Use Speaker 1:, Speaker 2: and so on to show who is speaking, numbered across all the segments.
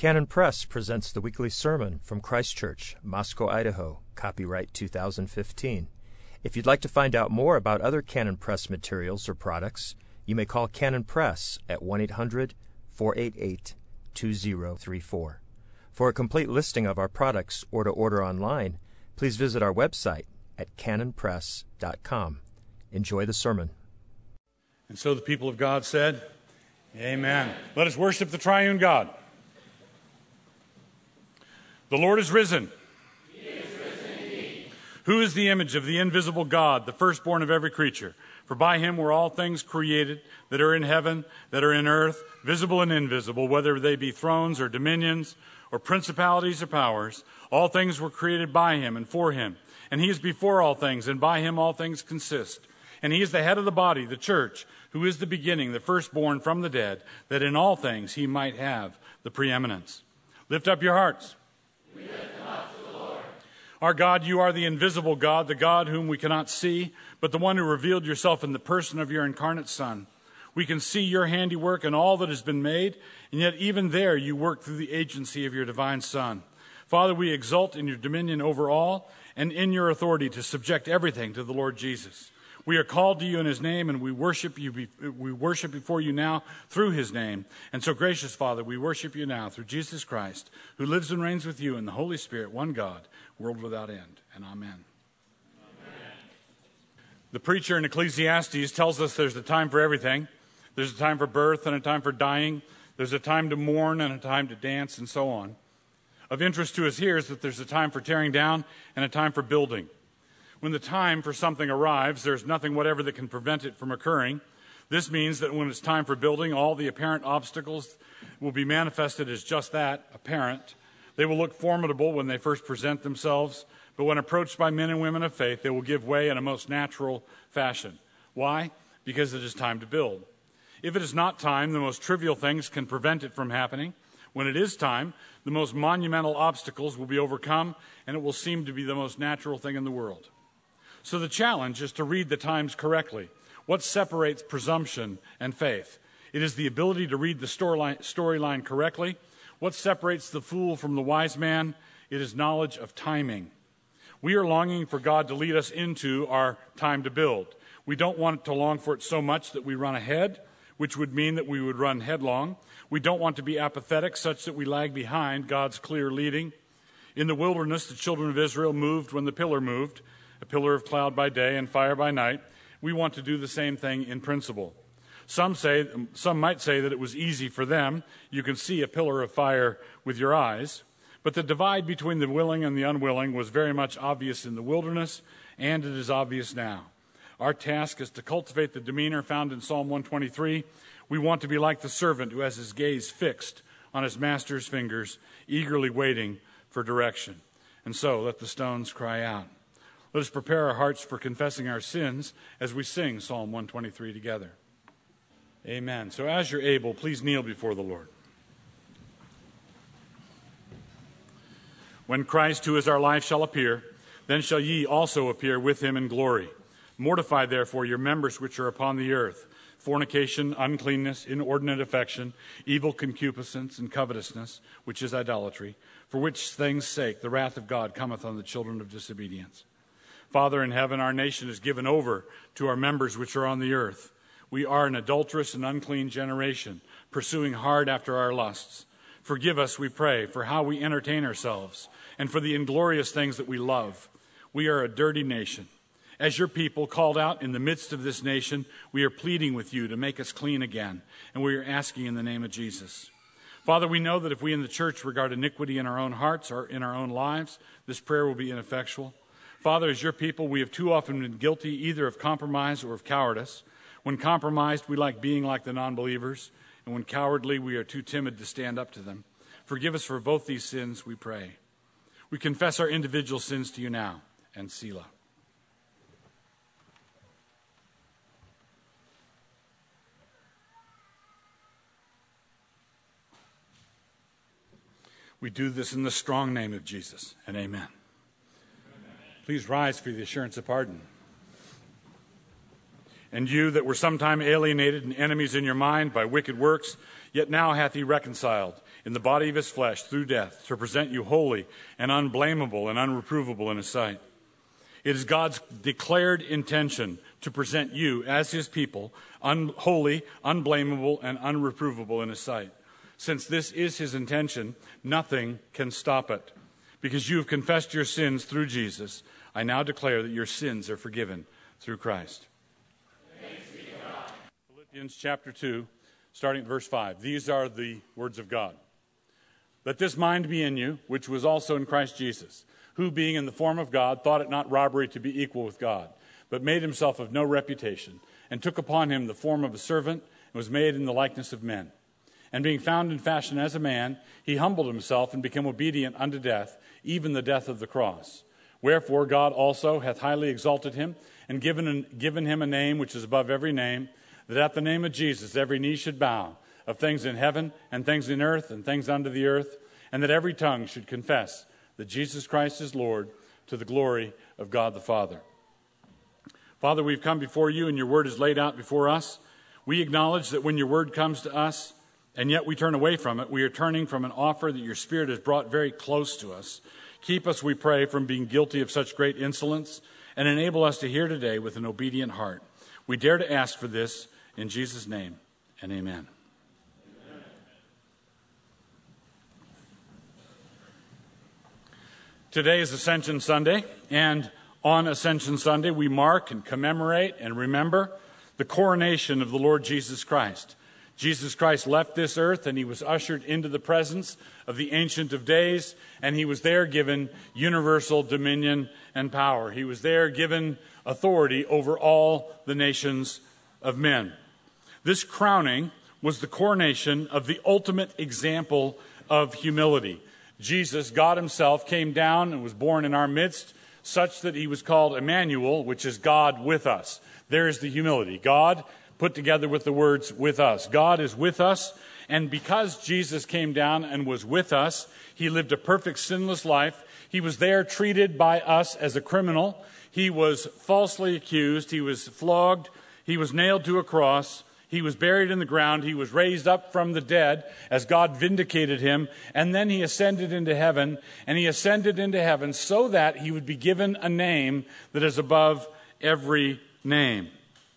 Speaker 1: Canon Press presents the weekly sermon from Christ Church, Moscow, Idaho, copyright 2015. If you'd like to find out more about other Canon Press materials or products, you may call Canon Press at 1-800-488-2034. For a complete listing of our products or to order online, please visit our website at canonpress.com. Enjoy the sermon.
Speaker 2: And so the people of God said, Amen. Let us worship the triune God. The Lord is risen.
Speaker 3: He is risen indeed.
Speaker 2: Who is the image of the invisible God, the firstborn of every creature? For by him were all things created that are in heaven, that are in earth, visible and invisible, whether they be thrones or dominions or principalities or powers. All things were created by him and for him. And he is before all things, and by him all things consist. And he is the head of the body, the church, who is the beginning, the firstborn from the dead, that in all things he might have the preeminence. Lift up your hearts.
Speaker 3: We lift them up to the Lord.
Speaker 2: Our God, you are the invisible God, the God whom we cannot see, but the one who revealed yourself in the person of your incarnate Son. We can see your handiwork and all that has been made, and yet even there you work through the agency of your divine Son. Father, we exult in your dominion over all and in your authority to subject everything to the Lord Jesus. We are called to you in his name, and we worship before you now through his name. And so, gracious Father, we worship you now through Jesus Christ, who lives and reigns with you in the Holy Spirit, one God, world without end. And amen.
Speaker 3: Amen.
Speaker 2: The preacher in Ecclesiastes tells us there's a time for everything. There's a time for birth and a time for dying. There's a time to mourn and a time to dance, and so on. Of interest to us here is that there's a time for tearing down and a time for building. When the time for something arrives, there's nothing whatever that can prevent it from occurring. This means that when it's time for building, all the apparent obstacles will be manifested as just that, apparent. They will look formidable when they first present themselves, but when approached by men and women of faith, they will give way in a most natural fashion. Why? Because it is time to build. If it is not time, the most trivial things can prevent it from happening. When it is time, the most monumental obstacles will be overcome, and it will seem to be the most natural thing in the world. So the challenge is to read the times correctly. What separates presumption and faith? It is the ability to read the storyline correctly. What separates the fool from the wise man? It is knowledge of timing. We are longing for God to lead us into our time to build. We don't want to long for it so much that we run ahead, which would mean that we would run headlong. We don't want to be apathetic such that we lag behind God's clear leading. In the wilderness, the children of Israel moved when the pillar moved, a pillar of cloud by day and fire by night. We want to do the same thing in principle. Some might say that it was easy for them. You can see a pillar of fire with your eyes. But the divide between the willing and the unwilling was very much obvious in the wilderness, and it is obvious now. Our task is to cultivate the demeanor found in Psalm 123. We want to be like the servant who has his gaze fixed on his master's fingers, eagerly waiting for direction. And so let the stones cry out. Let us prepare our hearts for confessing our sins as we sing Psalm 123 together. Amen. So as you're able, please kneel before the Lord. When Christ, who is our life, shall appear, then shall ye also appear with him in glory. Mortify, therefore, your members which are upon the earth, fornication, uncleanness, inordinate affection, evil concupiscence, and covetousness, which is idolatry, for which things' sake the wrath of God cometh on the children of disobedience. Father in heaven, our nation is given over to our members which are on the earth. We are an adulterous and unclean generation, pursuing hard after our lusts. Forgive us, we pray, for how we entertain ourselves, and for the inglorious things that we love. We are a dirty nation. As your people called out in the midst of this nation, we are pleading with you to make us clean again, and we are asking in the name of Jesus. Father, we know that if we in the church regard iniquity in our own hearts or in our own lives, this prayer will be ineffectual. Father, as your people, we have too often been guilty either of compromise or of cowardice. When compromised, we like being like the non-believers, and when cowardly, we are too timid to stand up to them. Forgive us for both these sins, we pray. We confess our individual sins to you now, and Selah. We do this in the strong name of Jesus, and amen. Please rise for the assurance of pardon. And you that were sometime alienated and enemies in your mind by wicked works, yet now hath he reconciled, in the body of his flesh through death, to present you holy and unblameable and unreprovable in his sight. It is God's declared intention to present you as his people, holy, unblameable, and unreprovable in his sight. Since this is his intention, nothing can stop it. Because you have confessed your sins through Jesus, I now declare that your sins are forgiven through Christ.
Speaker 3: Thanks be to God.
Speaker 2: Philippians chapter 2, starting at verse 5. These are the words of God. Let this mind be in you, which was also in Christ Jesus, who, being in the form of God, thought it not robbery to be equal with God, but made himself of no reputation, and took upon him the form of a servant, and was made in the likeness of men. And being found in fashion as a man, he humbled himself and became obedient unto death, even the death of the cross. Wherefore God also hath highly exalted him, and given him a name which is above every name, that at the name of Jesus every knee should bow, of things in heaven, and things in earth, and things under the earth, and that every tongue should confess that Jesus Christ is Lord, to the glory of God the Father. Father, we've come before you, and your word is laid out before us. We acknowledge that when your word comes to us, and yet we turn away from it, we are turning from an offer that your Spirit has brought very close to us. Keep us, we pray, from being guilty of such great insolence, and enable us to hear today with an obedient heart. We dare to ask for this in Jesus' name, and amen. Today is Ascension Sunday, and on Ascension Sunday we mark and commemorate and remember the coronation of the Lord Jesus Christ. Jesus Christ left this earth and he was ushered into the presence of the Ancient of Days, and he was there given universal dominion and power. He was there given authority over all the nations of men. This crowning was the coronation of the ultimate example of humility. Jesus, God himself, came down and was born in our midst, such that he was called Emmanuel, which is God with us. There is the humility. God put together with the words with us. God is with us, and because Jesus came down and was with us, he lived a perfect sinless life. He was there treated by us as a criminal. He was falsely accused. He was flogged. He was nailed to a cross. He was buried in the ground. He was raised up from the dead as God vindicated him. And then he ascended into heaven. And he ascended into heaven so that he would be given a name that is above every name.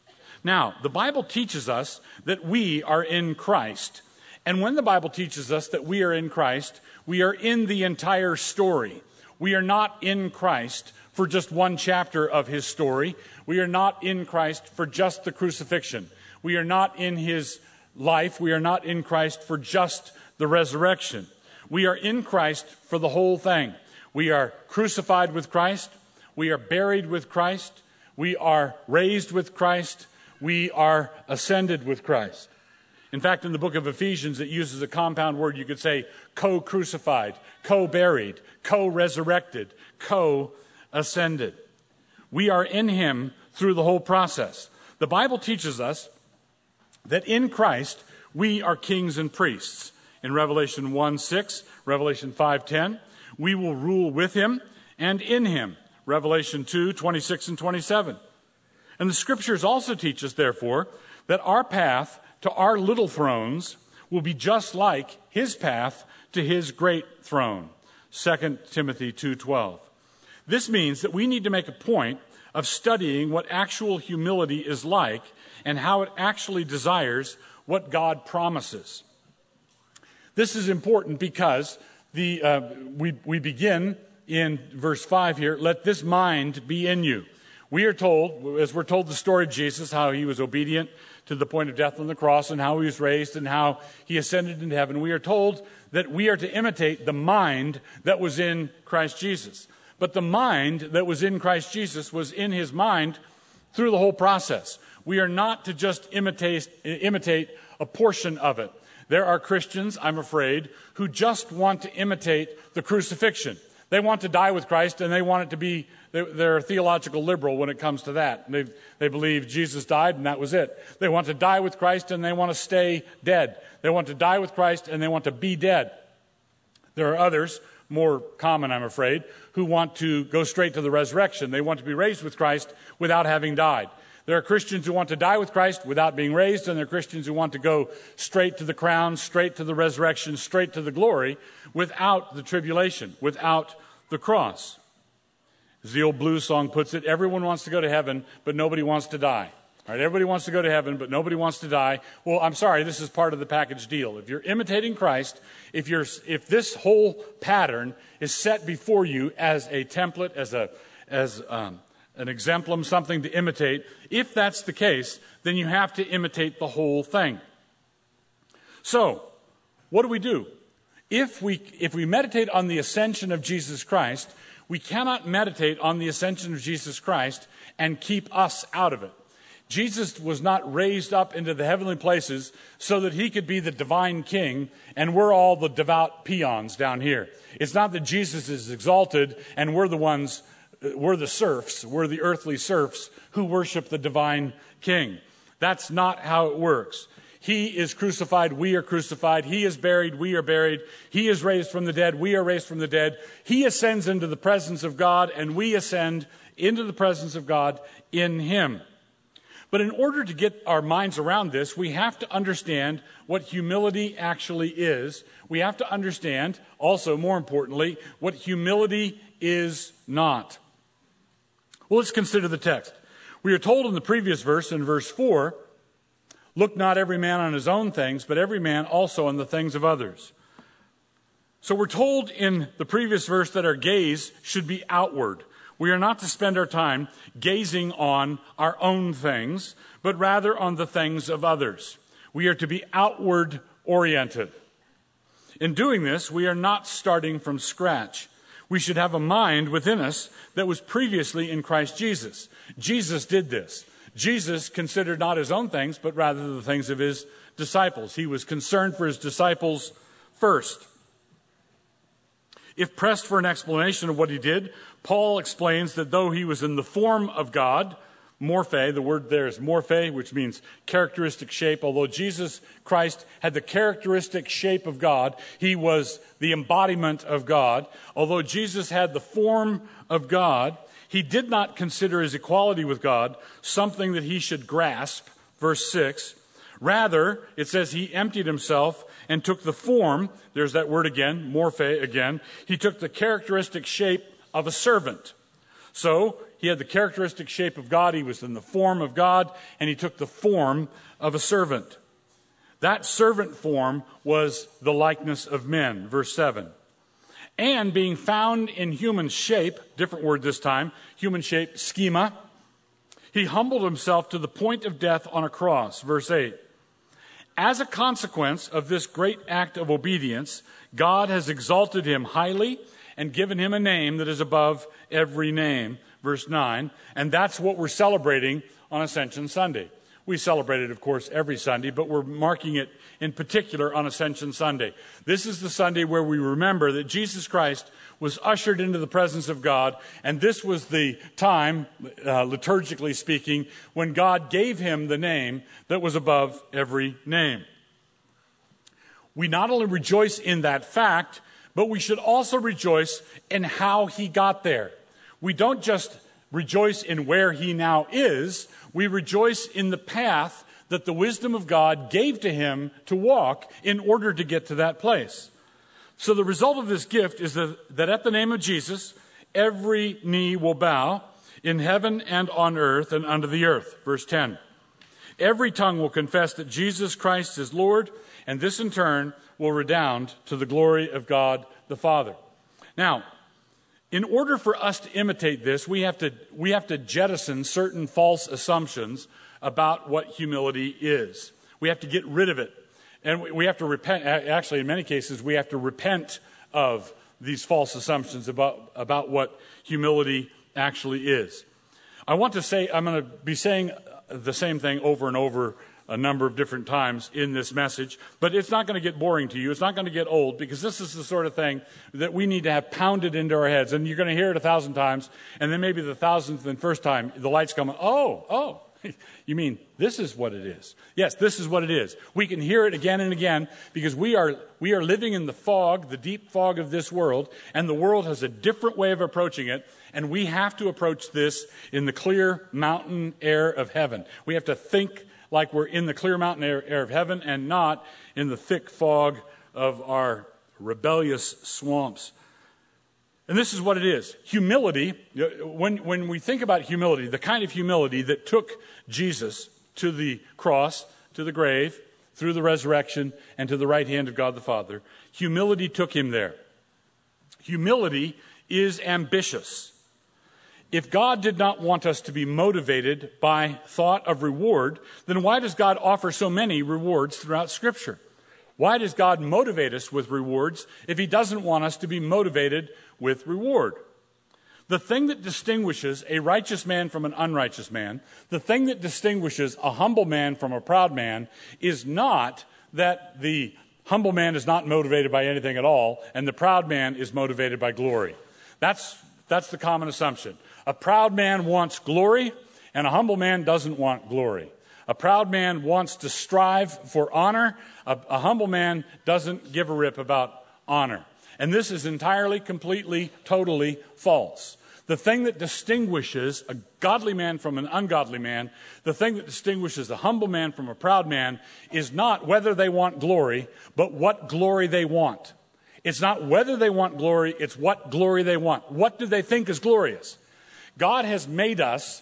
Speaker 2: Now, the Bible teaches us that we are in Christ. And when the Bible teaches us that we are in Christ, we are in the entire story. We are not in Christ for just one chapter of his story. We are not in Christ for just the crucifixion. We are not in his life. We are not in Christ for just the resurrection. We are in Christ for the whole thing. We are crucified with Christ. We are buried with Christ. We are raised with Christ. We are ascended with Christ. In fact, in the book of Ephesians, it uses a compound word. You could say co-crucified, co-buried, co-resurrected, co-ascended. We are in him through the whole process. The Bible teaches us that in Christ we are kings and priests. In Revelation 1:6, Revelation 5:10, we will rule with him and in him. Revelation 2:26 and 27. And the scriptures also teach us, therefore, that our path to our little thrones will be just like his path to his great throne. 2 Timothy 2:12. This means that we need to make a point of studying what actual humility is like and how it actually desires what God promises. This is important because we begin in verse 5 here, let this mind be in you. We are told, as we're told the story of Jesus, how he was obedient to the point of death on the cross and how he was raised and how he ascended into heaven. We are told that we are to imitate the mind that was in Christ Jesus. But the mind that was in Christ Jesus was in his mind through the whole process. We are not to just imitate a portion of it. There are Christians, I'm afraid, who just want to imitate the crucifixion. They want to die with Christ, and they want it to be, they're theological liberal when it comes to that. They believe Jesus died, and that was it. They want to die with Christ, and they want to stay dead. They want to die with Christ, and they want to be dead. There are others, more common, I'm afraid, who want to go straight to the resurrection. They want to be raised with Christ without having died. There are Christians who want to die with Christ without being raised, and there are Christians who want to go straight to the crown, straight to the resurrection, straight to the glory, without the tribulation, without the cross. As the old blues song puts it, everyone wants to go to heaven, but nobody wants to die. All right, everybody wants to go to heaven, but nobody wants to die. Well, I'm sorry, this is part of the package deal. If you're imitating Christ, if this whole pattern is set before you as a template, as an exemplum, something to imitate, if that's the case, then you have to imitate the whole thing. So, what do? If we meditate on the ascension of Jesus Christ, we cannot meditate on the ascension of Jesus Christ and keep us out of it. Jesus was not raised up into the heavenly places so that he could be the divine king and we're all the devout peons down here. It's not that Jesus is exalted and we're the serfs, we're the earthly serfs who worship the divine king. That's not how it works. He is crucified, we are crucified. He is buried, we are buried. He is raised from the dead, we are raised from the dead. He ascends into the presence of God and we ascend into the presence of God in him. But in order to get our minds around this, we have to understand what humility actually is. We have to understand, also more importantly, what humility is not. Well, let's consider the text. We are told in the previous verse, in verse 4, look not every man on his own things, but every man also on the things of others. So we're told in the previous verse that our gaze should be outward. We are not to spend our time gazing on our own things, but rather on the things of others. We are to be outward oriented. In doing this, we are not starting from scratch. We should have a mind within us that was previously in Christ Jesus. Jesus did this. Jesus considered not his own things, but rather the things of his disciples. He was concerned for his disciples first. If pressed for an explanation of what he did, Paul explains that though he was in the form of God, morphe, the word there is morphe, which means characteristic shape. Although Jesus Christ had the characteristic shape of God, he was the embodiment of God. Although Jesus had the form of God, he did not consider his equality with God something that he should grasp, verse 6. Rather, it says he emptied himself and took the form, there's that word again, morphe again. He took the characteristic shape of a servant. So, he had the characteristic shape of God, he was in the form of God, and he took the form of a servant. That servant form was the likeness of men, verse 7. And being found in human shape, different word this time, human shape, schema, he humbled himself to the point of death on a cross, verse 8. As a consequence of this great act of obedience, God has exalted him highly and given him a name that is above every name, verse 9. And that's what we're celebrating on Ascension Sunday. We celebrate it, of course, every Sunday, but we're marking it in particular on Ascension Sunday. This is the Sunday where we remember that Jesus Christ was ushered into the presence of God, and this was the time, liturgically speaking, when God gave him the name that was above every name. We not only rejoice in that fact, but we should also rejoice in how he got there. We don't just rejoice in where he now is, we rejoice in the path that the wisdom of God gave to him to walk in order to get to that place. So the result of this gift is that at the name of Jesus, every knee will bow in heaven and on earth and under the earth. Verse 10. Every tongue will confess that Jesus Christ is Lord, and this in turn will redound to the glory of God the Father. Now, in order for us to imitate this, we have to jettison certain false assumptions about what humility is. We have to get rid of it. And we have to repent. Actually, in many cases, we have to repent of these false assumptions about what humility actually is. I'm going to be saying the same thing over and over a number of different times in this message, but it's not going to get boring to you. It's not going to get old, because this is the sort of thing that we need to have pounded into our heads. And you're going to hear it 1,000 times, and then maybe the 1,000th and first time, the lights come on. Oh, You mean this is what it is? Yes, this is what it is. We can hear it again and again because we are living in the fog, the deep fog of this world, and the world has a different way of approaching it, and we have to approach this in the clear mountain air of heaven. We have to think like we're in the clear mountain air of heaven and not in the thick fog of our rebellious swamps. And this is what it is. Humility, when we think about humility, the kind of humility that took Jesus to the cross, to the grave, through the resurrection, and to the right hand of God the Father, humility took him there. Humility is ambitious. If God did not want us to be motivated by thought of reward, then why does God offer so many rewards throughout Scripture? Why does God motivate us with rewards if he doesn't want us to be motivated with reward? The thing that distinguishes a righteous man from an unrighteous man, the thing that distinguishes a humble man from a proud man, is not that the humble man is not motivated by anything at all, and the proud man is motivated by glory. That's the common assumption. A proud man wants glory, and a humble man doesn't want glory. A proud man wants to strive for honor. A humble man doesn't give a rip about honor. And this is entirely, completely, totally false. The thing that distinguishes a godly man from an ungodly man, the thing that distinguishes a humble man from a proud man, is not whether they want glory, but what glory they want. It's not whether they want glory, it's what glory they want. What do they think is glorious? God has made us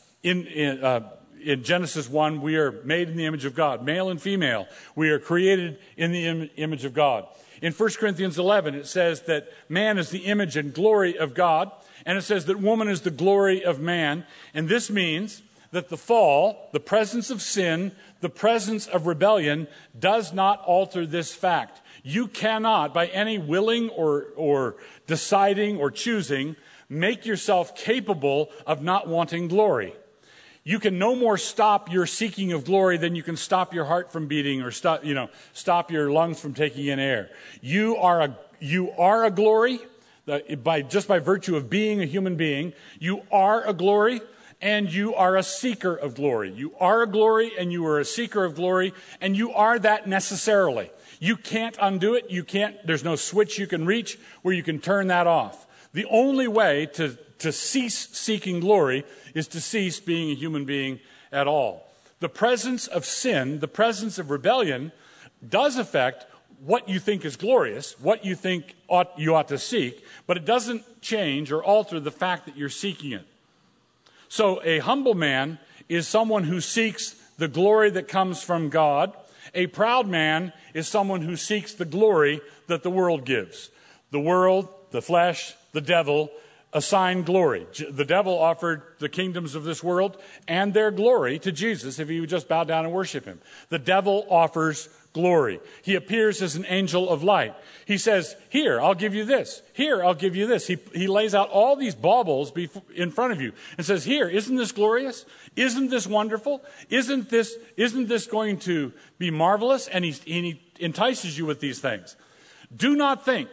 Speaker 2: in Genesis 1, we are made in the image of God, male and female. We are created in the image of God. In 1 Corinthians 11, it says that man is the image and glory of God, and it says that woman is the glory of man. And this means that the fall, the presence of sin, the presence of rebellion does not alter this fact. You cannot, by any willing or deciding or choosing, make yourself capable of not wanting glory. You can no more stop your seeking of glory than you can stop your heart from beating or stop your lungs from taking in air. You are a glory by virtue of being a human being. You are a glory and you are a seeker of glory. You are a glory and you are a seeker of glory, and you are that necessarily. You can't undo it. There's no switch you can reach where you can turn that off. The only way to cease seeking glory is to cease being a human being at all. The presence of sin, the presence of rebellion, does affect what you think is glorious, what you think you ought to seek, but it doesn't change or alter the fact that you're seeking it. So a humble man is someone who seeks the glory that comes from God. A proud man is someone who seeks the glory that the world gives. The world, the flesh, the devil assign glory. The devil offered the kingdoms of this world and their glory to Jesus if he would just bow down and worship him. The devil offers glory. He appears as an angel of light. He says, here, I'll give you this. Here, I'll give you this. He lays out all these baubles in front of you and says, here, isn't this glorious? Isn't this wonderful? Isn't this going to be marvelous? And he entices you with these things. Do not think,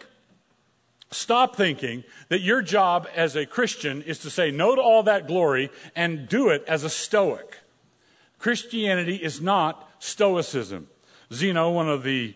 Speaker 2: stop thinking that your job as a Christian is to say no to all that glory and do it as a Stoic. Christianity is not Stoicism. Zeno, one of the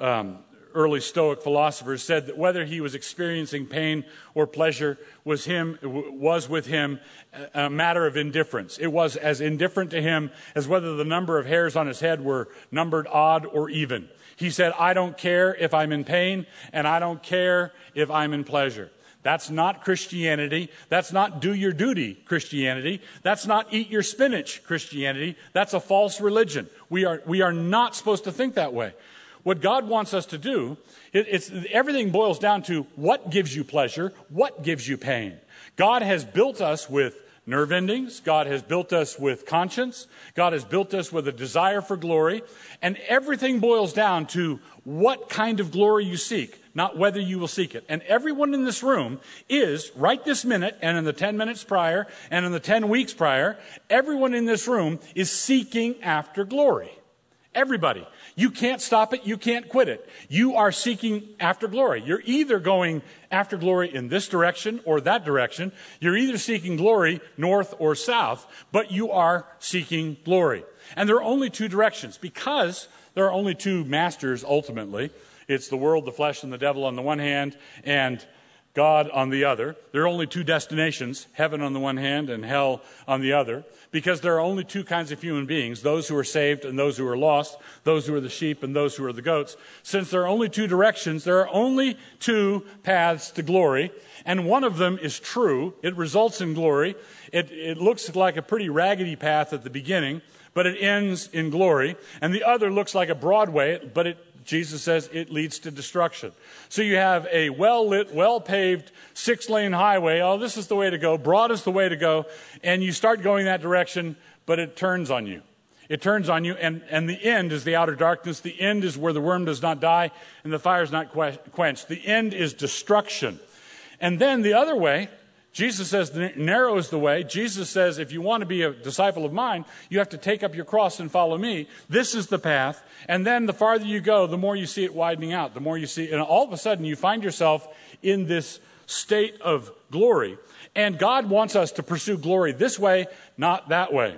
Speaker 2: early Stoic philosophers, said that whether he was experiencing pain or pleasure was with him a matter of indifference. It was as indifferent to him as whether the number of hairs on his head were numbered odd or even. He said, I don't care if I'm in pain, and I don't care if I'm in pleasure. That's not Christianity. That's not do your duty Christianity. That's not eat your spinach Christianity. That's a false religion. We are not supposed to think that way. What God wants us to do, everything boils down to what gives you pleasure, what gives you pain. God has built us with nerve endings. God has built us with conscience. God has built us with a desire for glory. And everything boils down to what kind of glory you seek, not whether you will seek it. And everyone in this room is, right this minute, and in the 10 minutes prior, and in the 10 weeks prior, everyone in this room is seeking after glory. Everybody. You can't stop it. You can't quit it. You are seeking after glory. You're either going after glory in this direction or that direction. You're either seeking glory north or south, but you are seeking glory. And there are only two directions because there are only two masters ultimately. It's the world, the flesh, and the devil on the one hand, and God on the other. There are only two destinations, heaven on the one hand and hell on the other, because there are only two kinds of human beings, those who are saved and those who are lost, those who are the sheep and those who are the goats. Since there are only two directions, there are only two paths to glory, and one of them is true. It results in glory. It looks like a pretty raggedy path at the beginning, but it ends in glory. And the other looks like a broad way, but Jesus says it leads to destruction. So you have a well-lit, well-paved, 6-lane highway. Oh, this is the way to go. Broad is the way to go. And you start going that direction, but it turns on you. It turns on you, and the end is the outer darkness. The end is where the worm does not die and the fire is not quenched. The end is destruction. And then the other way, Jesus says narrow is the way. Jesus says if you want to be a disciple of mine, you have to take up your cross and follow me. This is the path. And then the farther you go, the more you see it widening out. The more you see, and all of a sudden you find yourself in this state of glory. And God wants us to pursue glory this way, not that way.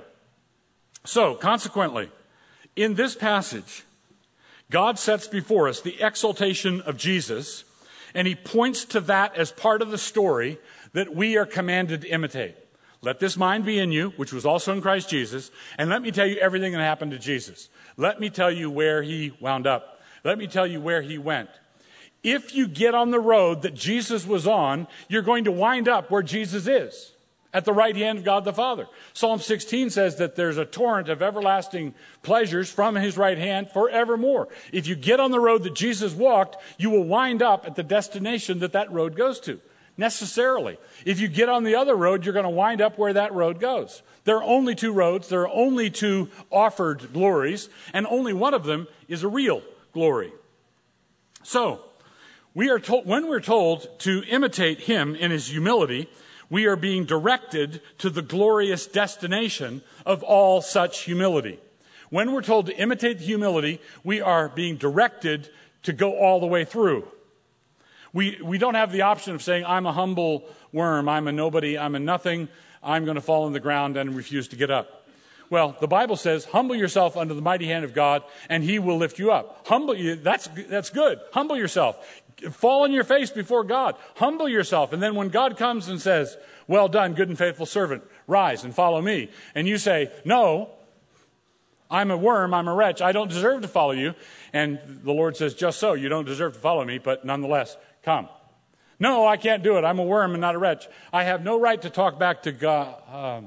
Speaker 2: So, consequently, in this passage, God sets before us the exaltation of Jesus, and he points to that as part of the story that we are commanded to imitate. Let this mind be in you, which was also in Christ Jesus, and let me tell you everything that happened to Jesus. Let me tell you where he wound up. Let me tell you where he went. If you get on the road that Jesus was on, you're going to wind up where Jesus is, at the right hand of God the Father. Psalm 16 says that there's a torrent of everlasting pleasures from his right hand forevermore. If you get on the road that Jesus walked, you will wind up at the destination that road goes to. Necessarily. If you get on the other road, you're going to wind up where that road goes. There are only two roads. There are only two offered glories, and only one of them is a real glory. So, when we're told to imitate him in his humility, we are being directed to the glorious destination of all such humility. When we're told to imitate the humility, we are being directed to go all the way through. We don't have the option of saying, I'm a humble worm, I'm a nobody, I'm a nothing, I'm going to fall on the ground and refuse to get up. Well, the Bible says, humble yourself under the mighty hand of God, and he will lift you up. Humble you, that's good. Humble yourself. Fall on your face before God. Humble yourself. And then when God comes and says, well done, good and faithful servant, rise and follow me. And you say, no, I'm a worm, I'm a wretch, I don't deserve to follow you. And the Lord says, just so, you don't deserve to follow me, but nonetheless, come. No, I can't do it. I'm a worm and not a wretch. I have no right to talk back to God.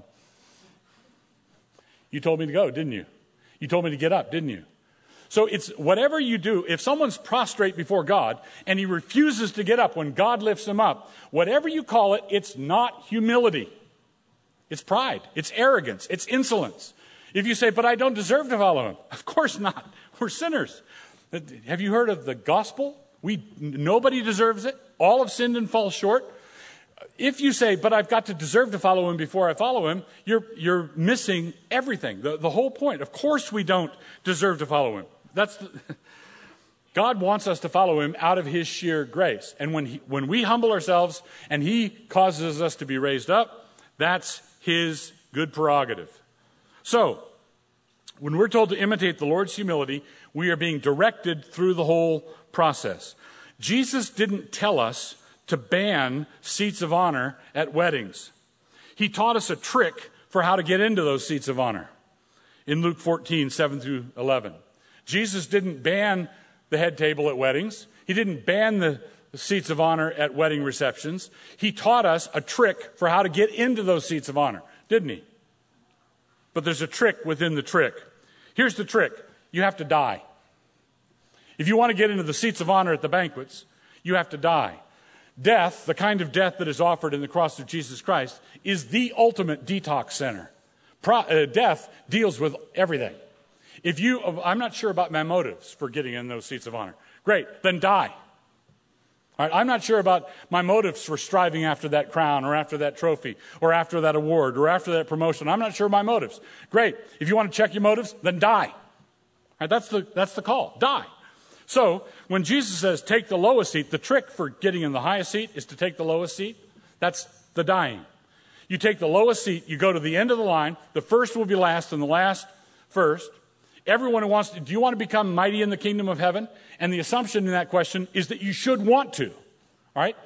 Speaker 2: You told me to go, didn't you? You told me to get up, didn't you? So it's whatever you do. If someone's prostrate before God and he refuses to get up when God lifts him up, whatever you call it, it's not humility. It's pride. It's arrogance. It's insolence. If you say, but I don't deserve to follow him. Of course not. We're sinners. Have you heard of the gospel? Nobody deserves it. All have sinned and fall short. If you say, but I've got to deserve to follow him before I follow him, you're missing everything. The whole point. Of course we don't deserve to follow him. God wants us to follow him out of his sheer grace. And when we humble ourselves and he causes us to be raised up, that's his good prerogative. So, when we're told to imitate the Lord's humility, we are being directed through the whole process. Jesus didn't tell us to ban seats of honor at weddings. He taught us a trick for how to get into those seats of honor in Luke 14, 7 through 11. Jesus didn't ban the head table at weddings. He didn't ban the seats of honor at wedding receptions. He taught us a trick for how to get into those seats of honor, didn't he? But there's a trick within the trick. Here's the trick. You have to die. If you want to get into the seats of honor at the banquets, you have to die. Death, the kind of death that is offered in the cross of Jesus Christ, is the ultimate detox center. Death deals with everything. I'm not sure about my motives for getting in those seats of honor. Great, then die. All right, I'm not sure about my motives for striving after that crown or after that trophy or after that award or after that promotion. I'm not sure of my motives. Great. If you want to check your motives, then die. Right, that's the call. Die. So when Jesus says take the lowest seat, the trick for getting in the highest seat is to take the lowest seat. That's the dying. You take the lowest seat, you go to the end of the line, the first will be last and the last first. Everyone who wants to, do you want to become mighty in the kingdom of heaven? And the assumption in that question is that you should want to. All right?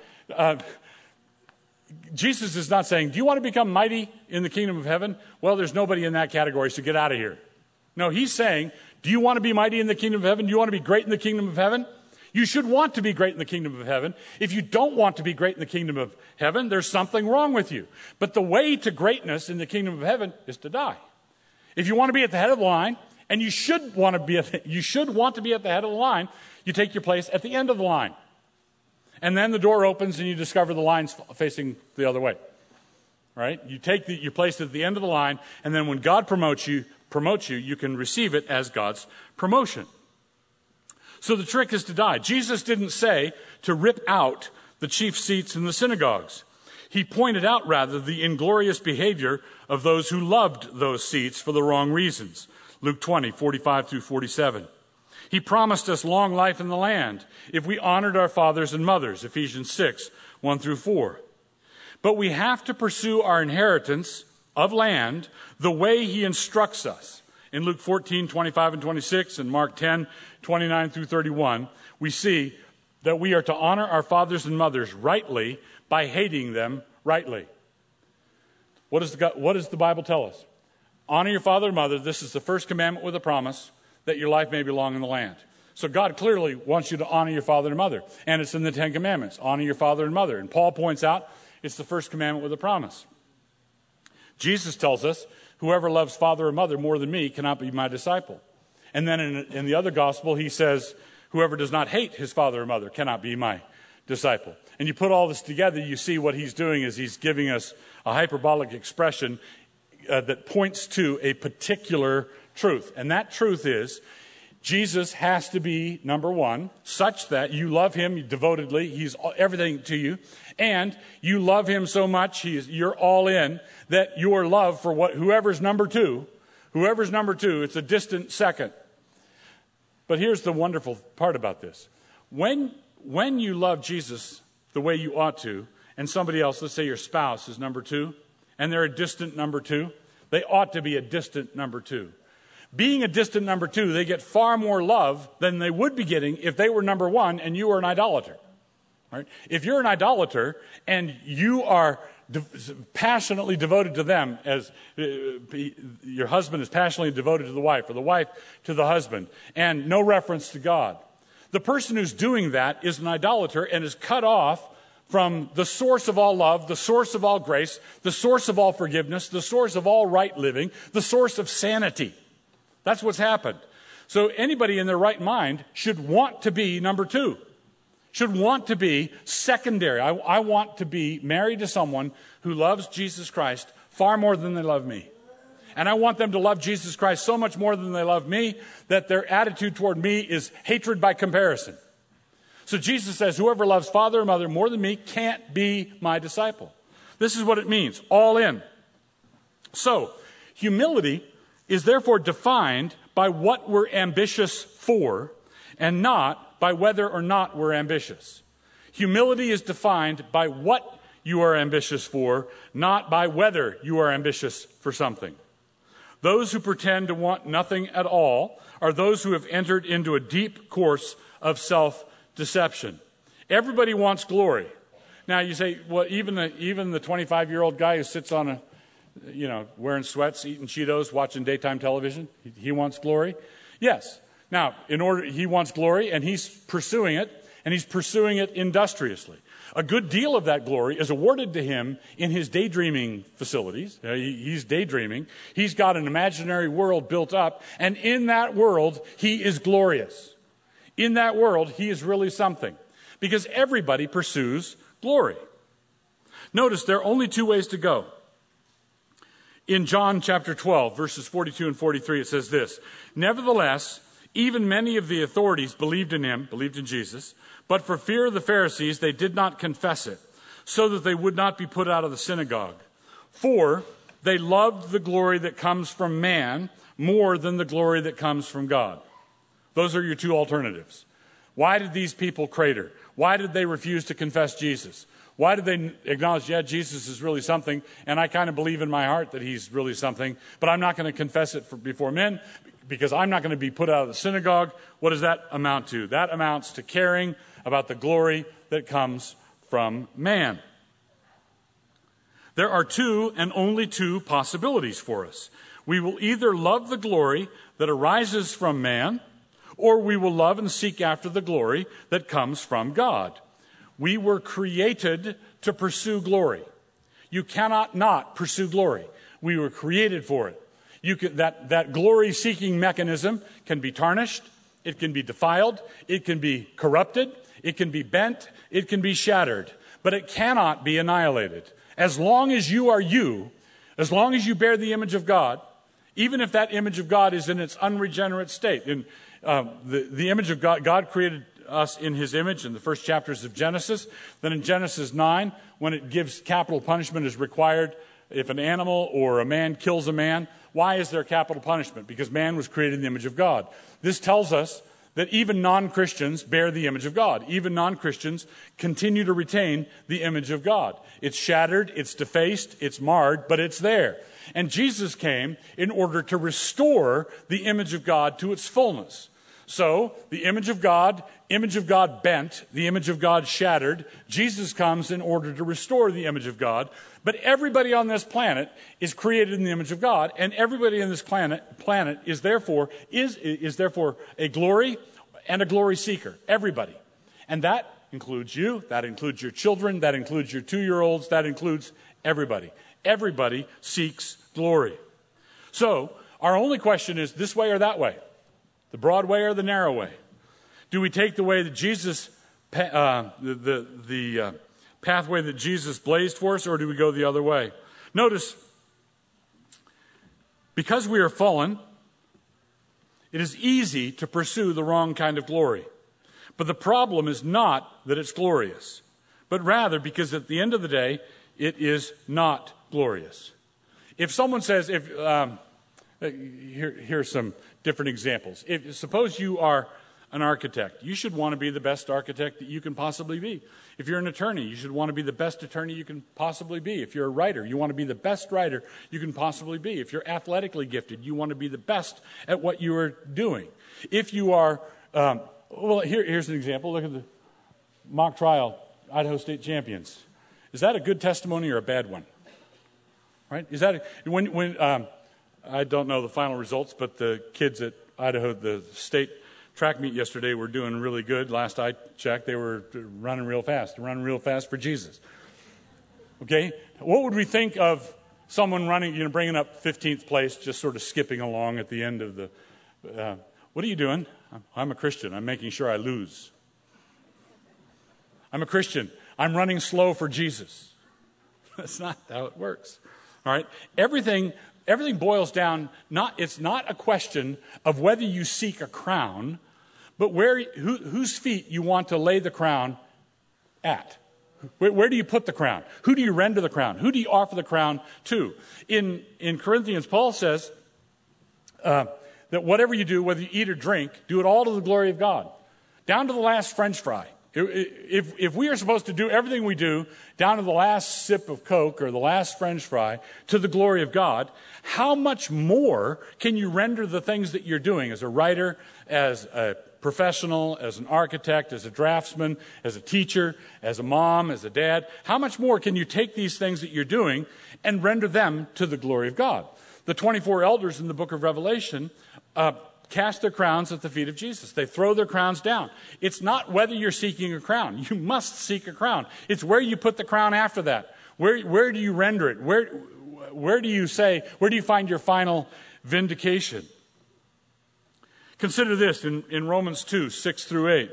Speaker 2: Jesus is not saying, do you want to become mighty in the kingdom of heaven? Well, there's nobody in that category, so get out of here. No, he's saying, do you want to be mighty in the kingdom of heaven? Do you want to be great in the kingdom of heaven? You should want to be great in the kingdom of heaven. If you don't want to be great in the kingdom of heaven, there's something wrong with you. But the way to greatness in the kingdom of heaven is to die. If you want to be at the head of the line, and you should want to be at the head of the line, you take your place at the end of the line. And then the door opens and you discover the line's facing the other way. Right? You take your place at the end of the line, and then when God promotes you, you can receive it as God's promotion. So the trick is to die. Jesus didn't say to rip out the chief seats in the synagogues. He pointed out, rather, the inglorious behavior of those who loved those seats for the wrong reasons. Luke 20, 45 through 47. He promised us long life in the land if we honored our fathers and mothers. Ephesians 6, 1 through 4. But we have to pursue our inheritance of land the way he instructs us. In Luke 14, 25 and 26 and Mark 10, 29 through 31, we see that we are to honor our fathers and mothers rightly by hating them rightly. What does the Bible tell us? Honor your father and mother. This is the first commandment with a promise that your life may be long in the land. So God clearly wants you to honor your father and mother. And it's in the Ten Commandments. Honor your father and mother. And Paul points out it's the first commandment with a promise. Jesus tells us, whoever loves father or mother more than me cannot be my disciple. And then in the other gospel, he says, whoever does not hate his father or mother cannot be my disciple. And you put all this together, you see what he's doing is he's giving us a hyperbolic expression that points to a particular truth. And that truth is, Jesus has to be, number one, such that you love him devotedly. He's everything to you. And you love him so much, you're all in, that your love for whoever's number two, it's a distant second. But here's the wonderful part about this. When you love Jesus the way you ought to, and somebody else, let's say your spouse is number two, and they're a distant number two, they ought to be a distant number two. Being a distant number two, they get far more love than they would be getting if they were number one and you were an idolater. Right? If you're an idolater and you are passionately devoted to them, as your husband is passionately devoted to the wife, or the wife to the husband, and no reference to God, the person who's doing that is an idolater and is cut off from the source of all love, the source of all grace, the source of all forgiveness, the source of all right living, the source of sanity. That's what's happened. So anybody in their right mind should want to be number two, should want to be secondary. I want to be married to someone who loves Jesus Christ far more than they love me. And I want them to love Jesus Christ so much more than they love me that their attitude toward me is hatred by comparison. So Jesus says, whoever loves father or mother more than me can't be my disciple. This is what it means, all in. So, humility is therefore defined by what we're ambitious for and not by whether or not we're ambitious. Humility is defined by what you are ambitious for, not by whether you are ambitious for something. Those who pretend to want nothing at all are those who have entered into a deep course of self-deception. Everybody wants glory. Now you say, well, even the 25-year-old guy who sits on wearing sweats, eating Cheetos, watching daytime television, he wants glory? Yes. Now, he wants glory, and he's pursuing it, and he's pursuing it industriously. A good deal of that glory is awarded to him in his daydreaming facilities. He's daydreaming. He's got an imaginary world built up, and in that world, he is glorious. In that world, he is really something, because everybody pursues glory. Notice there are only two ways to go. In John chapter 12, verses 42 and 43, it says this, nevertheless, even many of the authorities believed in Jesus, but for fear of the Pharisees, they did not confess it, so that they would not be put out of the synagogue. For they loved the glory that comes from man more than the glory that comes from God. Those are your two alternatives. Why did these people crater? Why did they refuse to confess Jesus? Why did they acknowledge, yeah, Jesus is really something, and I kind of believe in my heart that he's really something, but I'm not going to confess it before men because I'm not going to be put out of the synagogue? What does that amount to? That amounts to caring about the glory that comes from man. There are two and only two possibilities for us. We will either love the glory that arises from man, or we will love and seek after the glory that comes from God. We were created to pursue glory. You cannot not pursue glory. We were created for it. That glory-seeking mechanism can be tarnished, it can be defiled, it can be corrupted, it can be bent, it can be shattered, but it cannot be annihilated. As long as you are you, as long as you bear the image of God, even if that image of God is in its unregenerate state. In the image of God, God created us in his image in the first chapters of Genesis. Then in Genesis 9, when it gives capital punishment is required if an animal or a man kills a man, why is there capital punishment? Because man was created in the image of God. This tells us that even non-Christians bear the image of God. Even non-Christians continue to retain the image of God. It's shattered, it's defaced, it's marred, but it's there. And Jesus came in order to restore the image of God to its fullness. So, the image of God bent, the image of God shattered. Jesus comes in order to restore the image of God. But everybody on this planet is created in the image of God, and everybody on this planet is therefore a glory and a glory seeker. Everybody. And that includes you, that includes your children, that includes your 2-year-olds, that includes everybody. Everybody seeks glory. So, our only question is this way or that way? The broad way or the narrow way? Do we take the way that Jesus, the pathway that Jesus blazed for us, or do we go the other way? Notice, because we are fallen, it is easy to pursue the wrong kind of glory. But the problem is not that it's glorious, but rather because at the end of the day, it is not glorious. If someone says, here's some different examples. Suppose you are an architect. You should want to be the best architect that you can possibly be. If you're an attorney, you should want to be the best attorney you can possibly be. If you're a writer, you want to be the best writer you can possibly be. If you're athletically gifted, you want to be the best at what you are doing. If you are, here's an example. Look at the mock trial, Idaho State champions. Is that a good testimony or a bad one? Right? Is that when I don't know the final results, but the kids at Idaho, the state track meet yesterday were doing really good. Last I checked, they were running real fast for Jesus. Okay? What would we think of someone running, bringing up 15th place, just sort of skipping along at the end of the, what are you doing? I'm a Christian. I'm making sure I lose. I'm a Christian. I'm running slow for Jesus. That's not how it works. All right? Everything boils down, it's not a question of whether you seek a crown, but whose feet you want to lay the crown at. Where do you put the crown? Who do you render the crown? Who do you offer the crown to? In Corinthians, Paul says that whatever you do, whether you eat or drink, do it all to the glory of God, down to the last French fry. If we are supposed to do everything we do down to the last sip of Coke or the last French fry to the glory of God, how much more can you render the things that you're doing as a writer, as a professional, as an architect, as a draftsman, as a teacher, as a mom, as a dad? How much more can you take these things that you're doing and render them to the glory of God? The 24 elders in the book of Revelation cast their crowns at the feet of Jesus. They throw their crowns down. It's not whether you're seeking a crown. You must seek a crown. It's where you put the crown after that. Where do you render it? Where do you find your final vindication? Consider this in Romans 2, 6 through 8.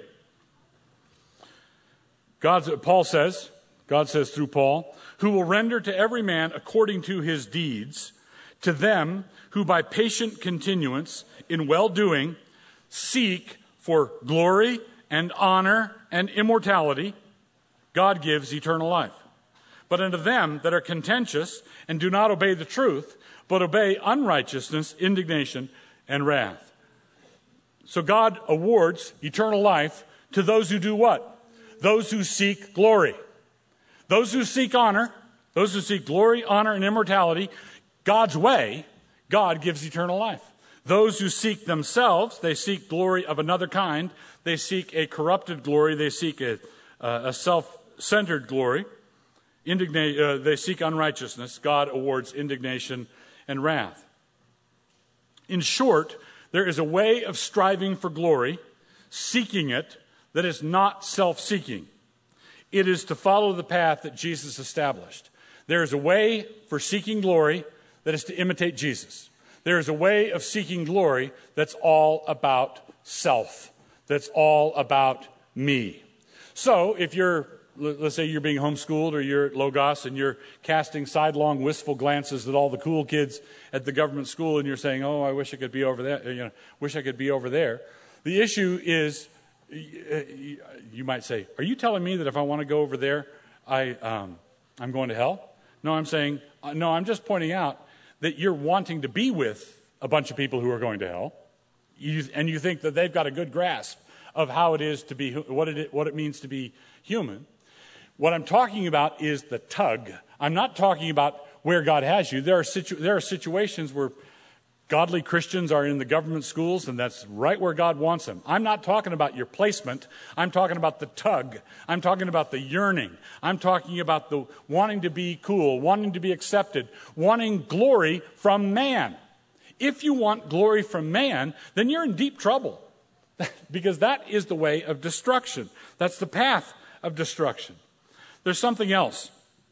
Speaker 2: God says through Paul, who will render to every man according to his deeds, to them who by patient continuance in well-doing seek for glory and honor and immortality, God gives eternal life. But unto them that are contentious and do not obey the truth, but obey unrighteousness, indignation, and wrath. So God awards eternal life to those who do what? Those who seek glory. Those who seek honor, those who seek glory, honor, and immortality, God's way, God gives eternal life. Those who seek themselves, they seek glory of another kind. They seek a corrupted glory. They seek a self-centered glory. They seek unrighteousness. God awards indignation and wrath. In short, there is a way of striving for glory, seeking it, that is not self-seeking. It is to follow the path that Jesus established. There is a way for seeking glory that is to imitate Jesus. There is a way of seeking glory that's all about self, that's all about me. So if let's say you're being homeschooled or you're at Logos and you're casting sidelong wistful glances at all the cool kids at the government school and you're saying, oh, I wish I could be over there, wish I could be over there. The issue is, you might say, are you telling me that if I want to go over there, I'm going to hell? No, I'm just pointing out that you're wanting to be with a bunch of people who are going to hell, and you think that they've got a good grasp of how it is to be, what it means to be human. What I'm talking about is the tug. I'm not talking about where God has you. There are situations where godly Christians are in the government schools, and that's right where God wants them. I'm not talking about your placement. I'm talking about the tug. I'm talking about the yearning. I'm talking about the wanting to be cool, wanting to be accepted, wanting glory from man. If you want glory from man, then you're in deep trouble because that is the way of destruction. That's the path of destruction. There's something else.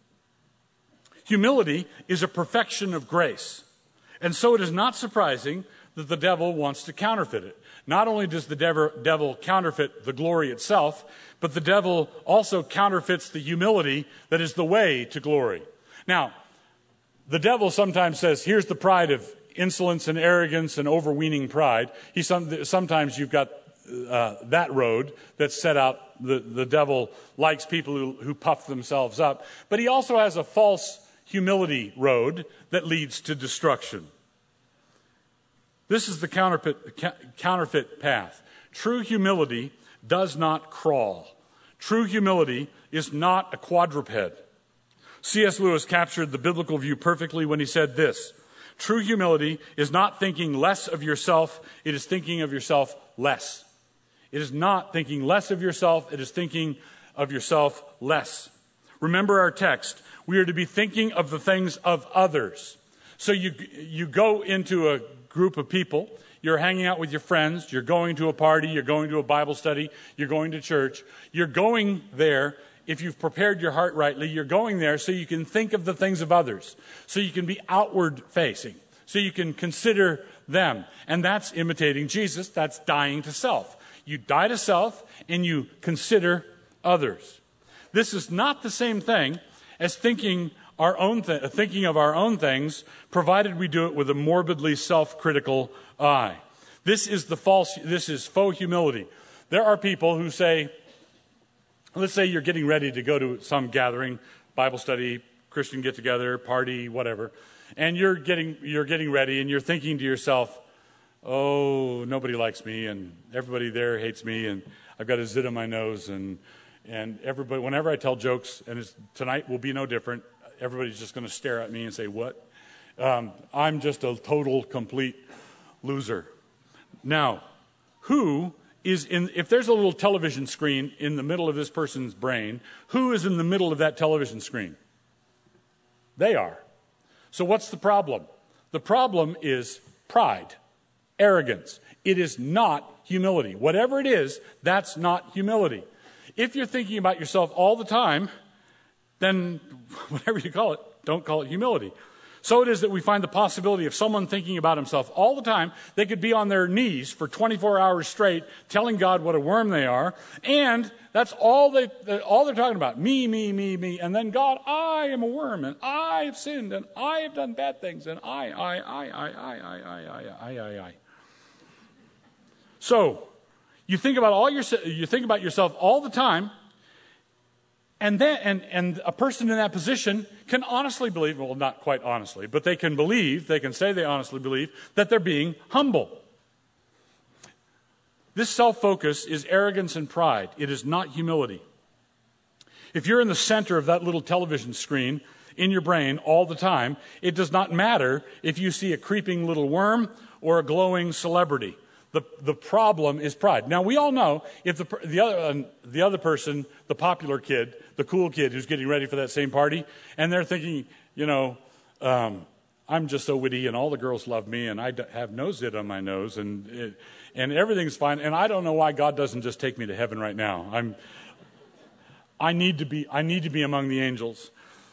Speaker 2: Humility is a perfection of grace. And so it is not surprising that the devil wants to counterfeit it. Not only does the devil counterfeit the glory itself, but the devil also counterfeits the humility that is the way to glory. Now, the devil sometimes says, here's the pride of insolence and arrogance and overweening pride. Sometimes you've got that road that's set out. The devil likes people who puff themselves up. But he also has a false humility road that leads to destruction. This is the counterfeit path. True humility does not crawl. True humility is not a quadruped. C.S. Lewis captured the biblical view perfectly when he said this: true humility is not thinking less of yourself, it is thinking of yourself less. It is not thinking less of yourself, it is thinking of yourself less. Remember our text. We are to be thinking of the things of others. So you go into a group of people, you're hanging out with your friends, you're going to a party, you're going to a Bible study, you're going to church. You're going there, if you've prepared your heart rightly, you're going there so you can think of the things of others, so you can be outward facing, so you can consider them. And that's imitating Jesus, that's dying to self. You die to self and you consider others. This is not the same thing as thinking of our own things, provided we do it with a morbidly self-critical eye. This is faux humility. There are people who say, let's say you're getting ready to go to some gathering, Bible study, Christian get-together, party, whatever, and you're getting ready and you're thinking to yourself, oh, nobody likes me and everybody there hates me and I've got a zit on my nose and everybody, whenever I tell jokes, and tonight will be no different, everybody's just going to stare at me and say, what? I'm just a total, complete loser. Now, if there's a little television screen in the middle of this person's brain, who is in the middle of that television screen? They are. So what's the problem? The problem is pride, arrogance. It is not humility. Whatever it is, that's not humility. If you're thinking about yourself all the time, then whatever you call it, don't call it humility. So it is that we find the possibility of someone thinking about himself all the time. They could be on their knees for 24 hours straight, telling God what a worm they are, and that's all they're talking about. Me, me, me, me, and then God, I am a worm, and I have sinned, and I have done bad things, and I. So you think about yourself all the time. And a person in that position can honestly believe, well, not quite honestly, but they can say they honestly believe that they're being humble. This self-focus is arrogance and pride. It is not humility. If you're in the center of that little television screen in your brain all the time, it does not matter if you see a creeping little worm or a glowing celebrity. The problem is pride. Now, we all know if the other person, the popular kid, the cool kid who's getting ready for that same party, and they're thinking, I'm just so witty and all the girls love me and I have no zit on my nose and everything's fine, and I don't know why God doesn't just take me to heaven right now. I need to be among the angels.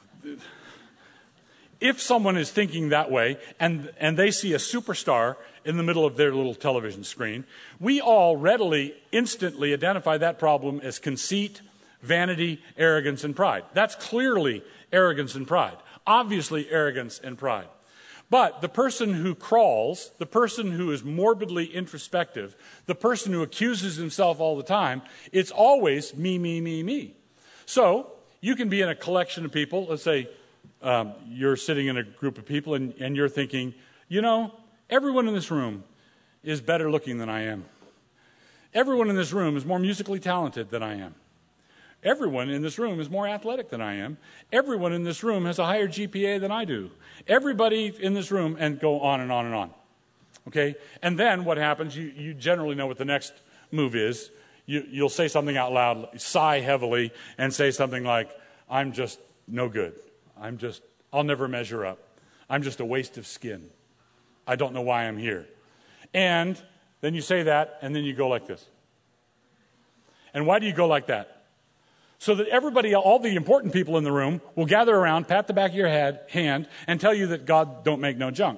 Speaker 2: If someone is thinking that way and they see a superstar in the middle of their little television screen, we all readily, instantly identify that problem as conceit, vanity, arrogance, and pride. That's clearly arrogance and pride. Obviously arrogance and pride. But the person who crawls, the person who is morbidly introspective, the person who accuses himself all the time, it's always me, me, me, me. So you can be in a collection of people. Let's say you're sitting in a group of people and you're thinking, everyone in this room is better looking than I am. Everyone in this room is more musically talented than I am. Everyone in this room is more athletic than I am. Everyone in this room has a higher GPA than I do. Everybody in this room, and go on and on and on. Okay? And then what happens, you generally know what the next move is. You'll say something out loud, sigh heavily, and say something like, I'm just no good. I'll never measure up. I'm just a waste of skin. I don't know why I'm here. And then you say that, and then you go like this. And why do you go like that? So that everybody, all the important people in the room, will gather around, pat the back of your hand, and tell you that God don't make no junk.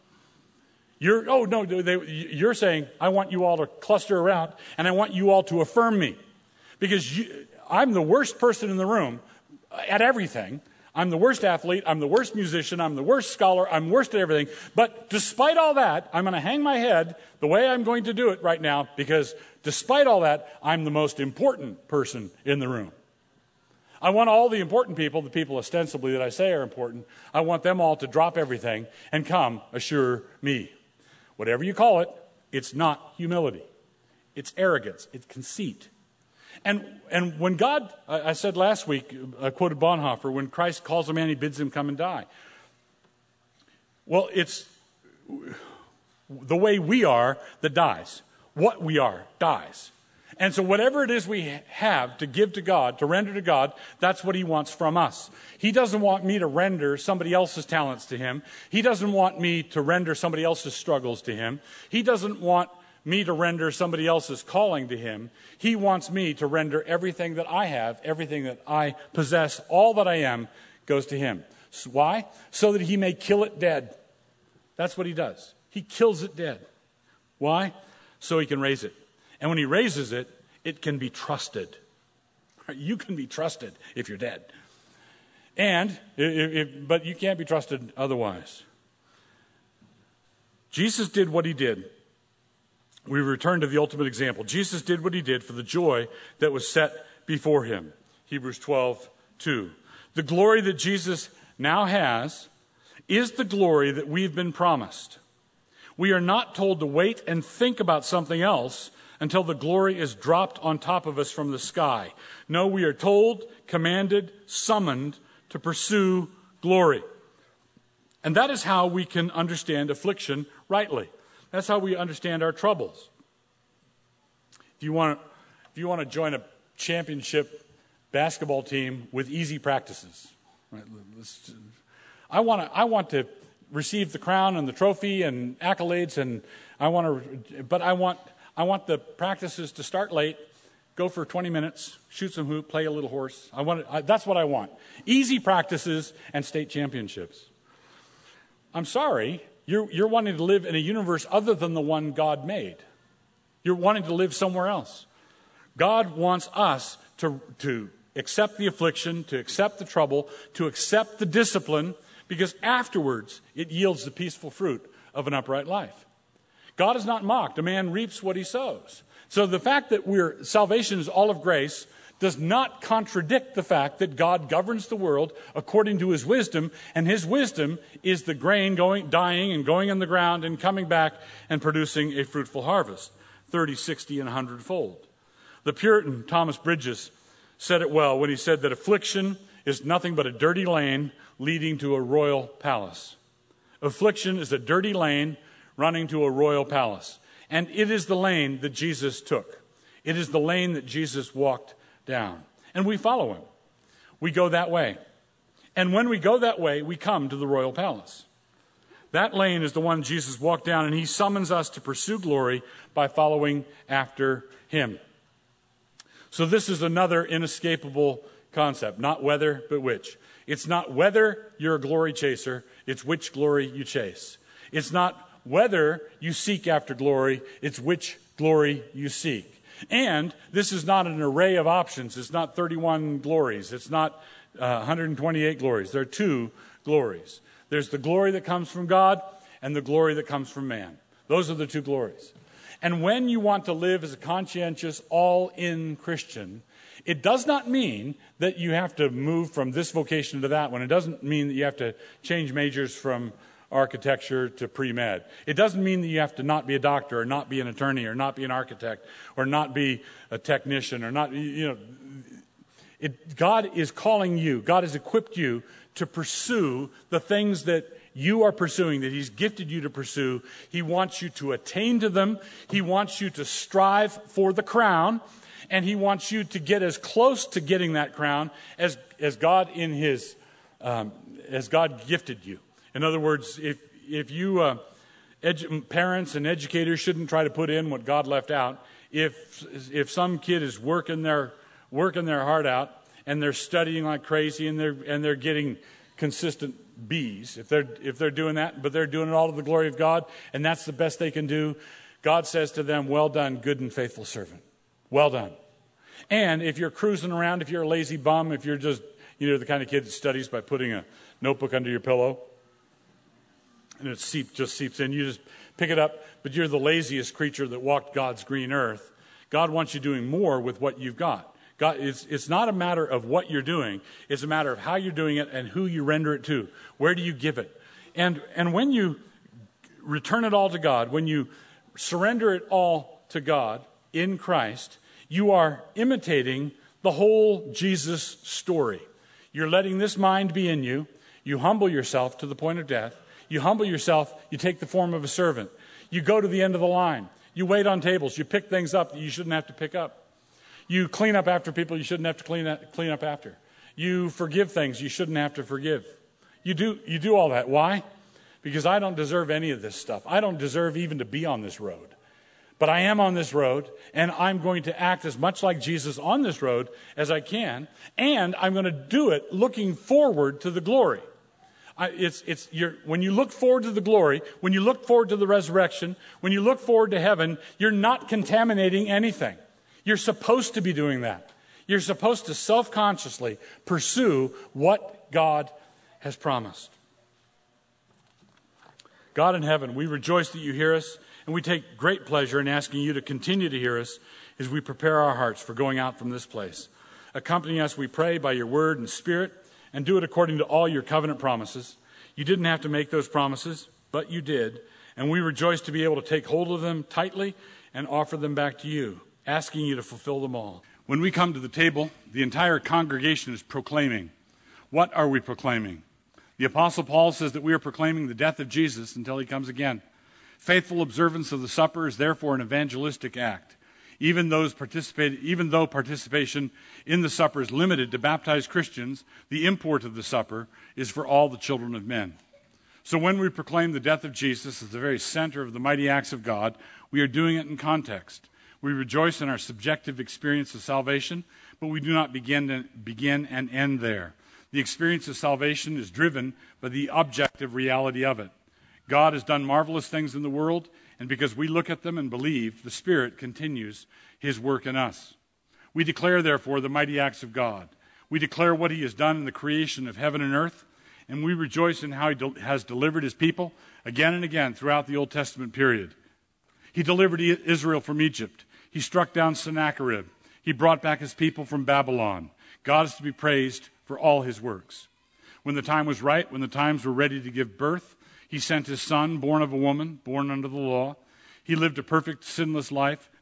Speaker 2: You're saying, I want you all to cluster around, and I want you all to affirm me. Because I'm the worst person in the room at everything. I'm the worst athlete, I'm the worst musician, I'm the worst scholar, I'm worst at everything. But despite all that, I'm going to hang my head the way I'm going to do it right now, because despite all that, I'm the most important person in the room. I want all the important people, the people ostensibly that I say are important, I want them all to drop everything and come assure me. Whatever you call it, it's not humility. It's arrogance. It's conceit. And when God, I said last week, I quoted Bonhoeffer, when Christ calls a man, he bids him come and die. Well, it's the way we are that dies. What we are dies. And so whatever it is we have to give to God, to render to God, that's what he wants from us. He doesn't want me to render somebody else's talents to him. He doesn't want me to render somebody else's struggles to him. He doesn't want me to render somebody else's calling to him. He wants me to render everything that I have, everything that I possess, all that I am, goes to him. So why? So that he may kill it dead. That's what he does. He kills it dead. Why? So he can raise it. And when he raises it, it can be trusted. You can be trusted if you're dead. But you can't be trusted otherwise. Jesus did what he did. We return to the ultimate example. Jesus did what he did for the joy that was set before him. Hebrews 12:2. The glory that Jesus now has is the glory that we've been promised. We are not told to wait and think about something else until the glory is dropped on top of us from the sky. No, we are told, commanded, summoned to pursue glory. And that is how we can understand affliction rightly. That's how we understand our troubles. If you want to join a championship basketball team with easy practices, right? I want to receive the crown and the trophy and accolades, and I want the practices to start late, go for 20 minutes, shoot some hoop, play a little horse. That's what I want. Easy practices and state championships. I'm sorry, you're wanting to live in a universe other than the one God made. You're wanting to live somewhere else. God wants us to accept the affliction, to accept the trouble, to accept the discipline, because afterwards it yields the peaceful fruit of an upright life. God is not mocked. A man reaps what he sows. So the fact that salvation is all of grace does not contradict the fact that God governs the world according to his wisdom, and his wisdom is the grain dying and going in the ground and coming back and producing a fruitful harvest. 30, 60, and 100-fold. The Puritan Thomas Bridges said it well when he said that affliction is nothing but a dirty lane leading to a royal palace. Affliction is a dirty lane running to a royal palace. And it is the lane that Jesus took. It is the lane that Jesus walked down. And we follow him. We go that way. And when we go that way, we come to the royal palace. That lane is the one Jesus walked down, and he summons us to pursue glory by following after him. So this is another inescapable concept. Not whether, but which. It's not whether you're a glory chaser, it's which glory you chase. It's not whether you seek after glory, it's which glory you seek. And this is not an array of options. It's not 31 glories. It's not 128 glories. There are two glories. There's the glory that comes from God and the glory that comes from man. Those are the two glories. And when you want to live as a conscientious, all-in Christian, it does not mean that you have to move from this vocation to that one. It doesn't mean that you have to change majors from architecture to pre-med. It doesn't mean that you have to not be a doctor or not be an attorney or not be an architect or not be a technician or not, God is calling you, God has equipped you to pursue the things that you are pursuing, that he's gifted you to pursue. He wants you to attain to them. He wants you to strive for the crown, and he wants you to get as close to getting that crown as God as God gifted you. In other words, if you parents and educators shouldn't try to put in what God left out. If some kid is working their heart out and they're studying like crazy and they're getting consistent B's, if they're doing that, but they're doing it all to the glory of God, and that's the best they can do, God says to them, "Well done, good and faithful servant. Well done." And if you're cruising around, if you're a lazy bum, if you're just the kind of kid that studies by putting a notebook under your pillow, and it just seeps in. You just pick it up, but you're the laziest creature that walked God's green earth. God wants you doing more with what you've got. God, it's not a matter of what you're doing. It's a matter of how you're doing it and who you render it to. Where do you give it? And when you return it all to God, when you surrender it all to God in Christ, you are imitating the whole Jesus story. You're letting this mind be in you. You humble yourself to the point of death. You humble yourself, you take the form of a servant. You go to the end of the line. You wait on tables. You pick things up that you shouldn't have to pick up. You clean up after people you shouldn't have to clean up after. You forgive things you shouldn't have to forgive. You do all that. Why? Because I don't deserve any of this stuff. I don't deserve even to be on this road. But I am on this road, and I'm going to act as much like Jesus on this road as I can, and I'm going to do it looking forward to the glory. When you look forward to the glory, when you look forward to the resurrection, when you look forward to heaven, you're not contaminating anything. You're supposed to be doing that. You're supposed to self-consciously pursue what God has promised. God in heaven, we rejoice that you hear us, and we take great pleasure in asking you to continue to hear us as we prepare our hearts for going out from this place. Accompany us, we pray, by your word and spirit, and do it according to all your covenant promises. You didn't have to make those promises, but you did. And we rejoice to be able to take hold of them tightly and offer them back to you, asking you to fulfill them all. When we come to the table, the entire congregation is proclaiming. What are we proclaiming? The Apostle Paul says that we are proclaiming the death of Jesus until he comes again. Faithful observance of the supper is therefore an evangelistic act. Even though participation in the supper is limited to baptized Christians, the import of the supper is for all the children of men. So when we proclaim the death of Jesus as the very center of the mighty acts of God, we are doing it in context. We rejoice in our subjective experience of salvation, but we do not begin and end there. The experience of salvation is driven by the objective reality of it. God has done marvelous things in the world, and because we look at them and believe, the Spirit continues his work in us. We declare, therefore, the mighty acts of God. We declare what he has done in the creation of heaven and earth, and we rejoice in how he has delivered his people again and again throughout the Old Testament period. He delivered Israel from Egypt. He struck down Sennacherib. He brought back his people from Babylon. God is to be praised for all his works. When the time was right, when the times were ready to give birth, he sent his son, born of a woman, born under the law. He lived a perfect, sinless life,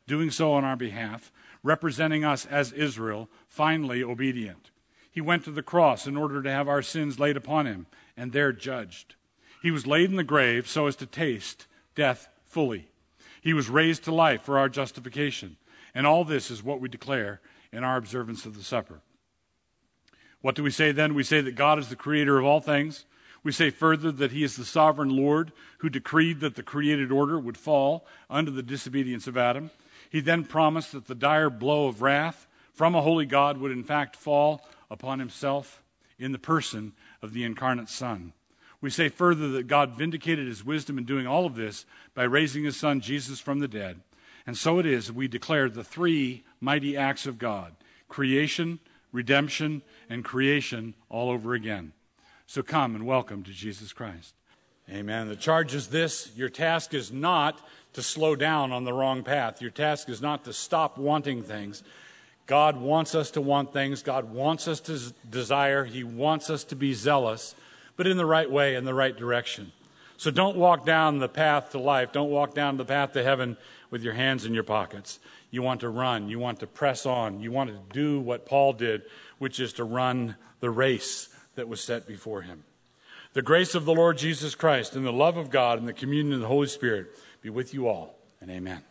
Speaker 2: doing so on our behalf, representing us as Israel, finally obedient. He went to the cross in order to have our sins laid upon him, and there judged. He was laid in the grave so as to taste death fully. He was raised to life for our justification. And all this is what we declare in our observance of the supper. What do we say then? We say that God is the creator of all things. We say further that he is the sovereign Lord who decreed that the created order would fall under the disobedience of Adam. He then promised that the dire blow of wrath from a holy God would in fact fall upon himself in the person of the incarnate Son. We say further that God vindicated his wisdom in doing all of this by raising his Son Jesus from the dead. And so it is we declare the three mighty acts of God: creation, redemption, and creation all over again. So come and welcome to Jesus Christ. Amen. The charge is this: your task is not to slow down on the wrong path. Your task is not to stop wanting things. God wants us to want things. God wants us to desire. He wants us to be zealous, but in the right way, in the right direction. So don't walk down the path to life. Don't walk down the path to heaven with your hands in your pockets. You want to run. You want to press on. You want to do what Paul did, which is to run the race that was set before him. The grace of the Lord Jesus Christ and the love of God and the communion of the Holy Spirit be with you all, and amen.